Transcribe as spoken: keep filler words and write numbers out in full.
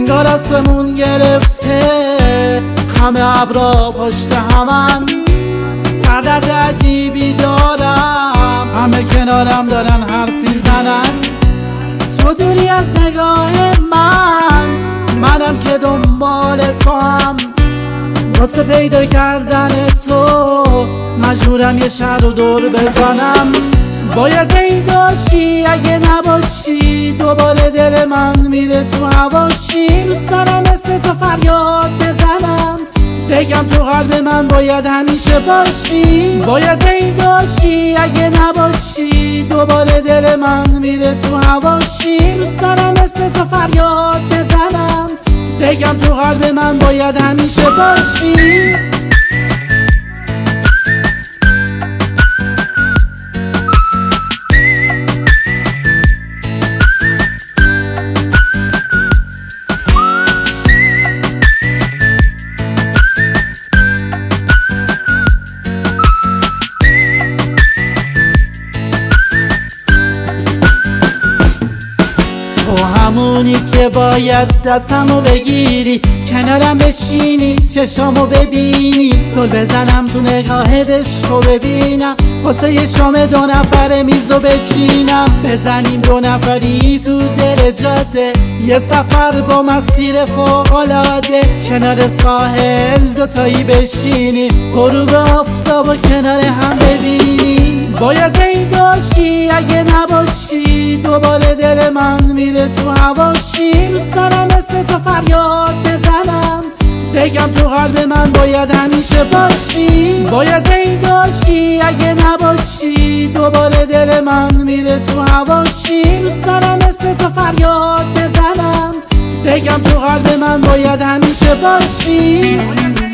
انگار آسمون گرفته، همه ابرا پشت همن، سردرد عجیبی دارم، همه کنارم دارن حرف میزنن. تو دوری از نگاه من، منم که دنبال تو هم، واسه پیدا کردن تو مجبورم یه شهر رو دور بزنم. باید پیداشی، اگه نباشی دوباره دل من میره تو هواشی. دوست دارم اسم تو فریاد بزنم، بگم تو قلب من باید همیشه باشی. باید پیداشی، اگه نباشی دوباره دل من میره تو هواشی. دوست دارم اسم تو فریاد بزنم، بگم تو قلب من باید همیشه باشی. تو همونی که باید دستمو بگیری، کنارم بشینی، چشامو ببینی، زل بزنم تو نگاهت عشقو ببینم، واسه یه شام دو نفره میزو بچینم، بزنیم دو نفری تو دل جاده، یه سفر با مسیر فوق‌العاده، کنار ساحل دوتایی بشینی، غروب آفتابو کنار هم ببینی. باید پیداشی، اگه نباشی دوباره دل من میره تو هواشی. دوست دارم اسم تو فریاد بزنم، بگم تو قلب من باید همیشه باشی. باید پیداشی، اگه نباشی دوباره دل من میره تو هواشی. دوست دارم اسم تو فریاد بزنم، بگم تو قلب من باید همیشه باشی.